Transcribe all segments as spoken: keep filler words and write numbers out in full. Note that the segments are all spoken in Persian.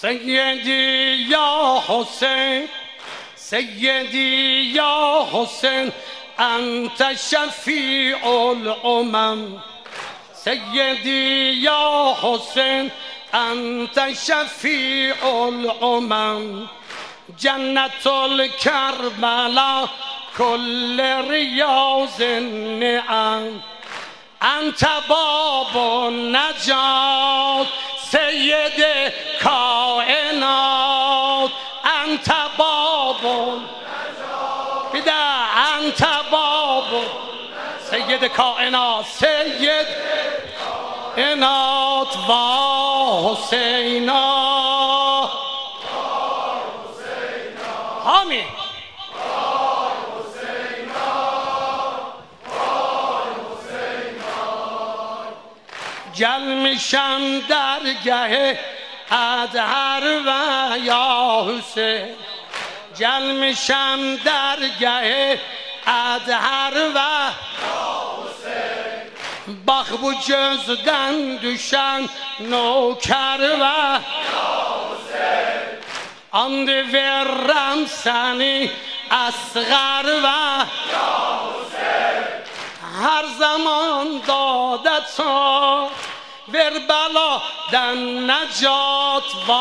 سیدی یا حسین سیدی یا حسین انت شفیع الامم سیدی یا حسین انت شفیع الامم جنت الکربلا کل ریاض النعم انت باب النجات سید کائنات انت باب النجات بده انت باب سید کائنات سید کائنات و حسینا آمین جل میشم درگه ادهر و یا حسین جل میشم درگه ادهر و یا حسین بخبو جزدن دوشن نوکر و یا حسین آن ورم سنی اصغر و یا حسین هر زمان دادتا وربلا دن نجات و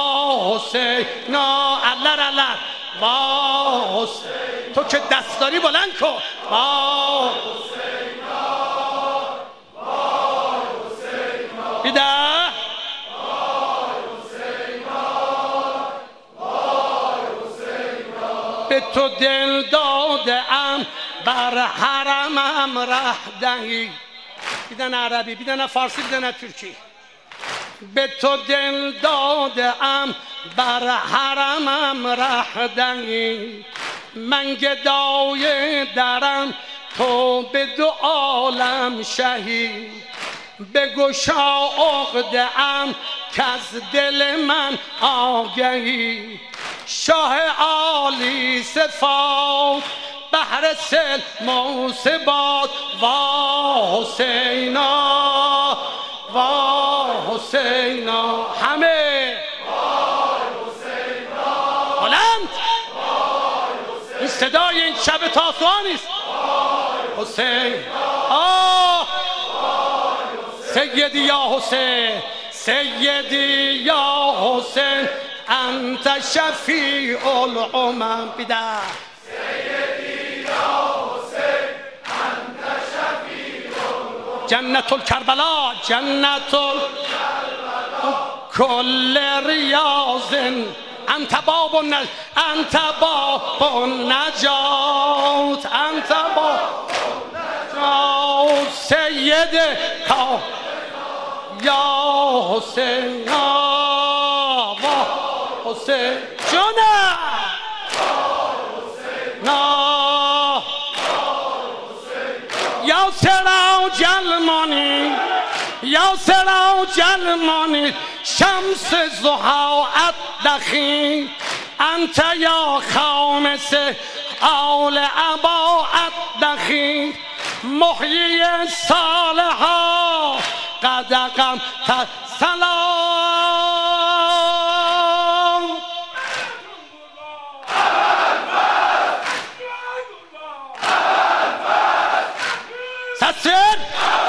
حسینا الله الله و حسین تو که دست داری بلند کن و حسینا و حسینا بیده به تو دل دادم بر حرمم ره دهی بیدن عربی بیدن فارسی بیدن ترکی به تو دل دادم بر حرمم ره دهی من گدای درم تو به دو عالم شهی بگشا عقده ام که از دل من آگهی شاه عالی صفات بحر سل موسبات و حسینا و حسینا همه بلند این صدای این شب تاسوعا نیست حسین آه سیدی یا حسین سیدی یا حسین انت شفیع الامم بیده سیدی یا حسین انت شفیع الامم جنت الکربلا جنت الکربلا کل ریاض انت باب النجات انت باب النجات انت باب النجات سید کا یا حسین حسین جونه نا یا سرا جلمانی یا سرا جلمانی شمس زها ادخی انت یا خامس آل ابا ادخی محیی صالحا قدقم سلام سسر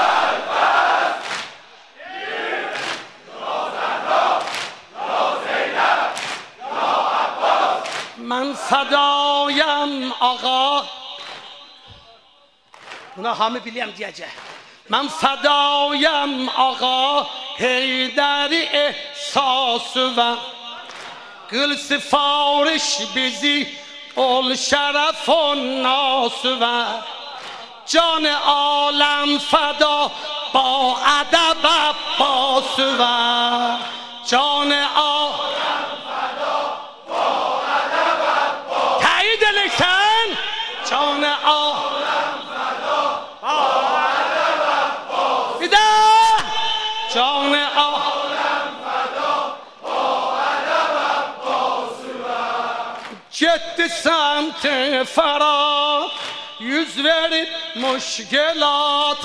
من فدایم آقا اونا همه بیلیم دیگه من فدایم آقا حیدری احساس و گل سفارش بیزی اول شرف و ناس و جان عالم فدا با ادب عباس و جان عالم فدا با ادب عباس تایید لکن جان عالم فدا با ادب عباس بیده جان عالم فدا با ادب عباس و جد سمت فراد yüz verip müşkilat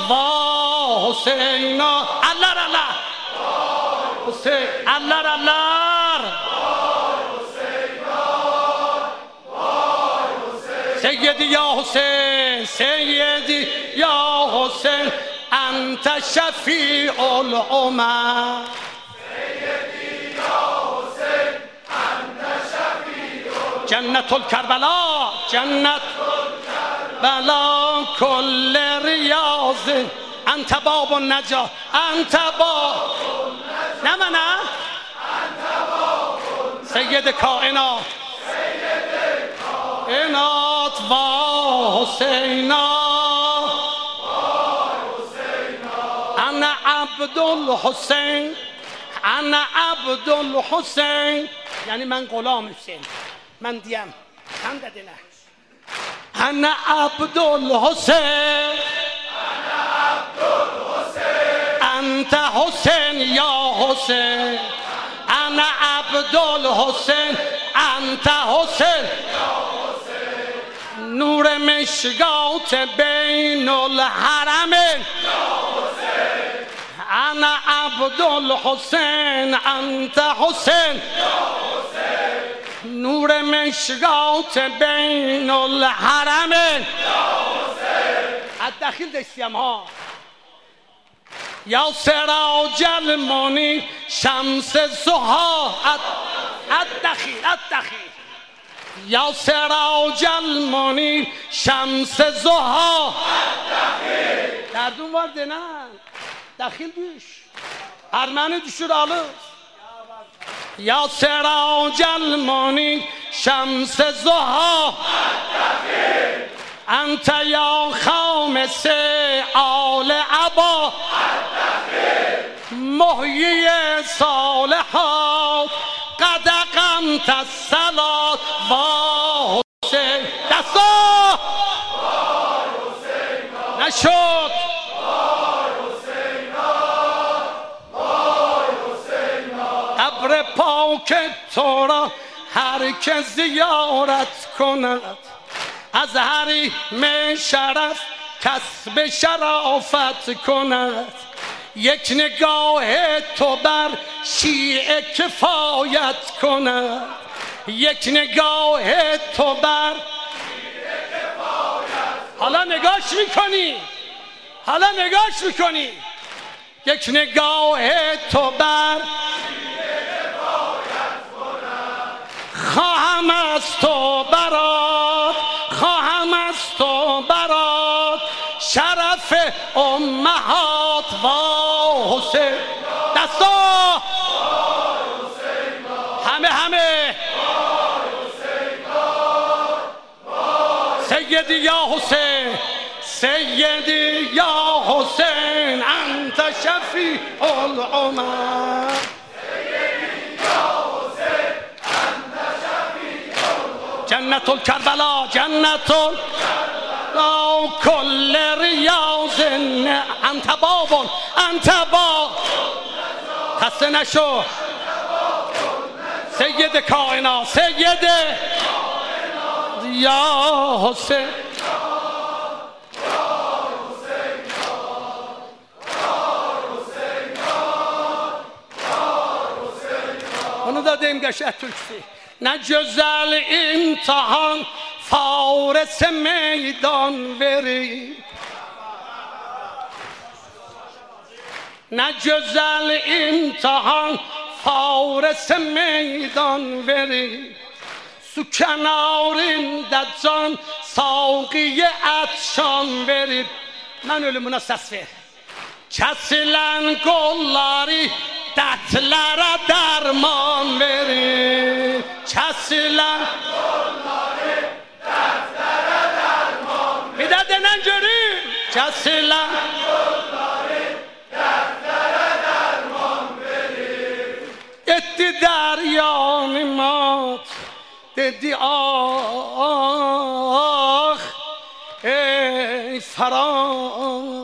va Hüseyin'a Allah Allah Hüseyin Allah Allah سیدی یا حسین سیدی یا حسین انت شفیع الامم سیدی یا حسین انت شفیع جنت الکربلا جنت الکربلا کل ریاض انت باب النجا انت باب نه من نه سید کائنات کائنات و حسینا انا عبد الحسین انا عبد الحسین یعنی من غلام حسین من دیم هم داده نه انا عبد الحسین انا عبد الحسین انت حسین یا حسین انا عبد الحسین انت حسین نور مشگات بین الحرمین انا عبد الحسین انت حسین نور مشگات بین الحرمین الدخیل دستیم ها یا سراج المنی شمس زها الدخیل الدخیل یا سراج المنی شمس زها دردون vardı نه دخیل düş Ermeni düşür alır یا سراج المنی شمس زها انت یا خامس آل عبا محیی صالحات قد قمت الصلاة و حسین دستا نشد قبر پاک تو را هر که زیارت کند از حریم شرف کسب شرافت کند یک نگاه تو بر شیعه کفایت کند یک نگاه تو بر حالا نگاش میکنی حالا نگاش میکنی یک نگاه تو بر خواهم از تو برات خواهم از تو برات شرف امهات و حسین دستا همه همه سیدی یا حسین سیدی یا حسین انت شفیع الامم جنت الکربلا جنت الکربلا کل ریاض انت باب انت باب خسته نشو سید کائنات سید یا حسین اونو دادیم گشت ترکی نه جزل امتحان فارس میدان وری نه جزل امتحان فارس میدان وری سو کنارında can ساقی عطشان verip من ölümüne ses ver kesilen kolları dertlere derman verir kesilen kolları dertlere derman verir bir de denen görür kesilen kolları dertlere derman verir etti deryanı mat dedi ah ey Ferah